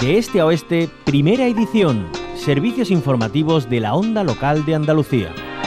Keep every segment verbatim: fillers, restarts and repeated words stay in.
De este a oeste, primera edición. Servicios informativos de la Onda Local de Andalucía.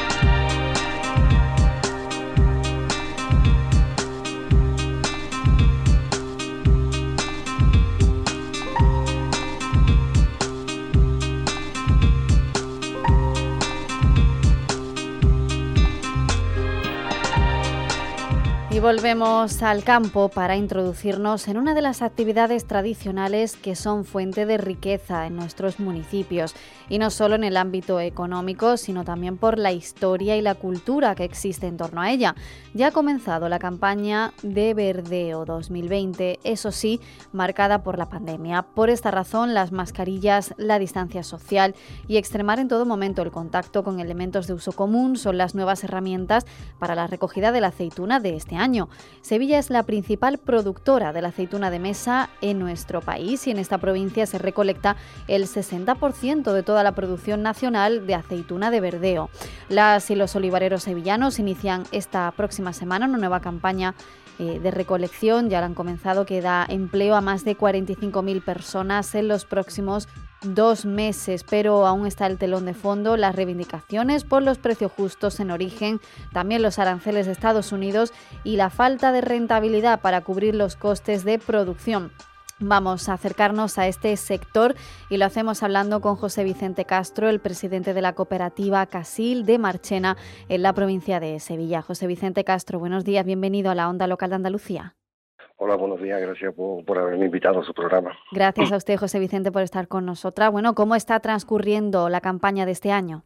Y volvemos al campo para introducirnos en una de las actividades tradicionales que son fuente de riqueza en nuestros municipios, y no solo en el ámbito económico, sino también por la historia y la cultura que existe en torno a ella. Ya ha comenzado la campaña de Verdeo dos mil veinte, eso sí, marcada por la pandemia. Por esta razón, las mascarillas, la distancia social y extremar en todo momento el contacto con elementos de uso común son las nuevas herramientas para la recogida de la aceituna de este año. Año. Sevilla es la principal productora de la aceituna de mesa en nuestro país y en esta provincia se recolecta el sesenta por ciento de toda la producción nacional de aceituna de verdeo. Las y los olivareros sevillanos inician esta próxima semana una nueva campaña eh, de recolección, ya la han comenzado, que da empleo a más de cuarenta y cinco mil personas en los próximos dos meses, pero aún está el telón de fondo, las reivindicaciones por los precios justos en origen, también los aranceles de Estados Unidos y la falta de rentabilidad para cubrir los costes de producción. Vamos a acercarnos a este sector y lo hacemos hablando con José Vicente Castro, el presidente de la cooperativa Casil de Marchena en la provincia de Sevilla. José Vicente Castro, buenos días, bienvenido a la Onda Local de Andalucía. Hola, buenos días, gracias por, por haberme invitado a su programa. Gracias a usted, José Vicente, por estar con nosotras. Bueno, ¿cómo está transcurriendo la campaña de este año?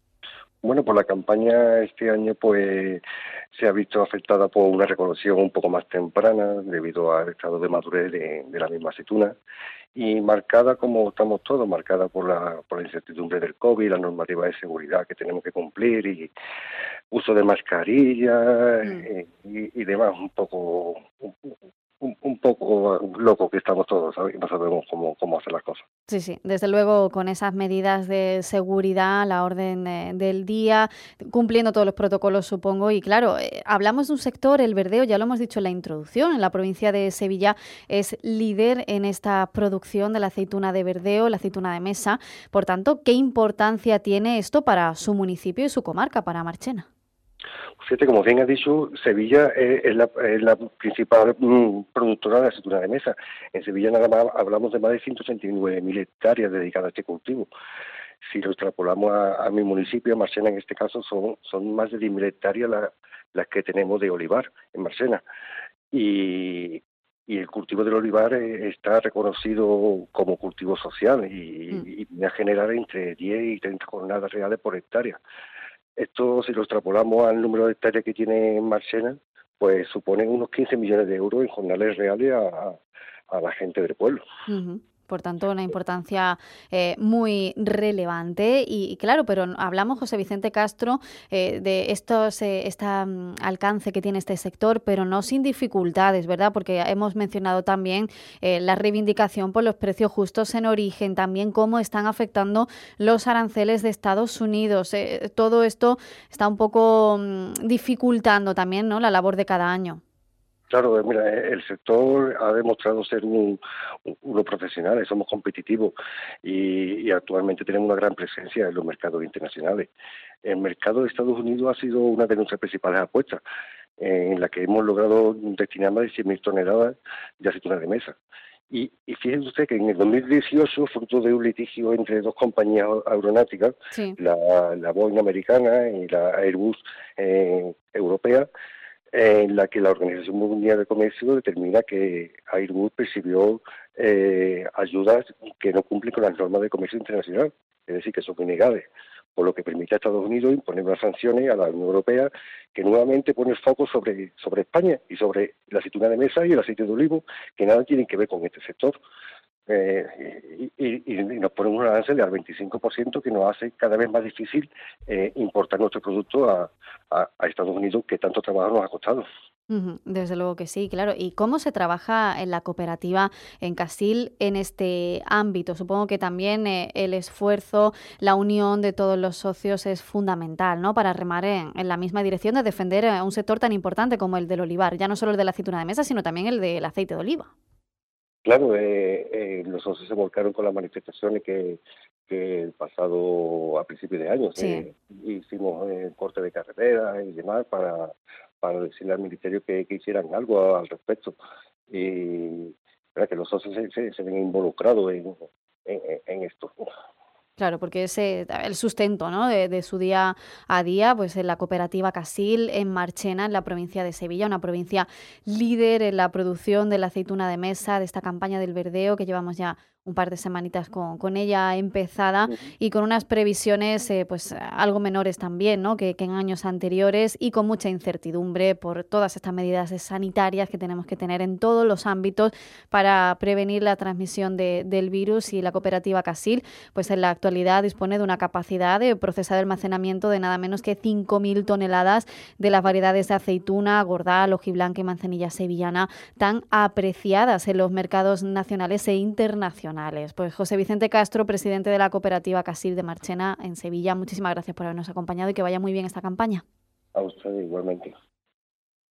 Bueno, pues la campaña este año pues se ha visto afectada por una recolección un poco más temprana debido al estado de madurez de, de la misma aceituna y marcada, como estamos todos, marcada por la, por la incertidumbre del COVID, la normativa de seguridad que tenemos que cumplir y uso de mascarilla mm. y, y demás, un poco un, un, un poco loco que estamos todos, ¿sabes? No sabemos cómo, cómo hacer las cosas. Sí, sí, desde luego con esas medidas de seguridad, la orden de, del día, cumpliendo todos los protocolos, supongo. Y claro, eh, hablamos de un sector, el verdeo, ya lo hemos dicho en la introducción, en la provincia de Sevilla es líder en esta producción de la aceituna de verdeo, la aceituna de mesa. Por tanto, ¿qué importancia tiene esto para su municipio y su comarca, para Marchena? Fíjate, como bien has dicho, Sevilla es, es, la, es la principal mm, productora de aceituna de mesa. En Sevilla nada más hablamos de más de ciento ochenta y nueve mil hectáreas dedicadas a este cultivo. Si lo extrapolamos a, a mi municipio, a Marchena en este caso, son, son más de diez mil hectáreas la, las que tenemos de olivar en Marchena. Y, y el cultivo del olivar está reconocido como cultivo social y, mm. y viene a generar entre diez y treinta jornadas reales por hectárea. Esto, si lo extrapolamos al número de hectáreas que tiene Marchena, pues suponen unos quince millones de euros en jornales reales a, a la gente del pueblo. Uh-huh. Por tanto, una importancia eh, muy relevante. Y, y claro, pero hablamos, José Vicente Castro, eh, de estos eh, este um, alcance que tiene este sector, pero no sin dificultades, ¿verdad? Porque hemos mencionado también eh, la reivindicación por los precios justos en origen, también cómo están afectando los aranceles de Estados Unidos. Eh, todo esto está un poco um, dificultando también, ¿no?, la labor de cada año. Claro, mira, el sector ha demostrado ser un, uno profesional, somos competitivos y, y actualmente tenemos una gran presencia en los mercados internacionales. El mercado de Estados Unidos ha sido una de nuestras principales apuestas, en la que hemos logrado destinar más de cien mil toneladas de aceituna de mesa. Y, y fíjense usted que en el dos mil dieciocho, fruto de un litigio entre dos compañías aeronáuticas, sí. la, la Boeing americana y la Airbus eh, europea, en la que la Organización Mundial de Comercio determina que Airbus percibió eh, ayudas que no cumplen con las normas de comercio internacional, es decir, que son ilegales, por lo que permite a Estados Unidos imponer unas sanciones a la Unión Europea que nuevamente pone el foco sobre, sobre España y sobre la aceituna de mesa y el aceite de olivo, que nada tienen que ver con este sector. Eh, y, y, y nos ponen un arancel al veinticinco por ciento que nos hace cada vez más difícil eh, importar nuestro producto a, a, a Estados Unidos, que tanto trabajo nos ha costado. Uh-huh, desde luego que sí, claro. ¿Y cómo se trabaja en la cooperativa en Casil en este ámbito? Supongo que también eh, el esfuerzo, la unión de todos los socios es fundamental, ¿no?, para remar en, en la misma dirección de defender a un sector tan importante como el del olivar, ya no solo el de la aceituna de mesa, sino también el del aceite de oliva. claro, eh, eh, los socios se volcaron con las manifestaciones que, que el pasado, a principios de año, Sí. eh, hicimos eh, corte de carreteras y demás para, para decirle al Ministerio que, que hicieran algo al respecto. Y ¿verdad? Que los socios se, se, se ven involucrados en, en, en esto. Claro, porque es eh, el sustento, ¿no?, de, de su día a día, pues en la cooperativa Casil, en Marchena, en la provincia de Sevilla, una provincia líder en la producción de la aceituna de mesa, de esta campaña del verdeo, que llevamos ya un par de semanitas con, con ella empezada, Uh-huh. y con unas previsiones eh, pues algo menores también, ¿no?, que, que en años anteriores, y con mucha incertidumbre por todas estas medidas sanitarias que tenemos que tener en todos los ámbitos para prevenir la transmisión de, del virus. Y la cooperativa Casil, pues en la actualidad dispone de una capacidad de procesar el almacenamiento de nada menos que cinco mil toneladas de las variedades de aceituna, gordal, hojiblanca y manzanilla sevillana, tan apreciadas en los mercados nacionales e internacionales. Pues José Vicente Castro, presidente de la cooperativa Casil de Marchena en Sevilla, muchísimas gracias por habernos acompañado y que vaya muy bien esta campaña. A usted igualmente.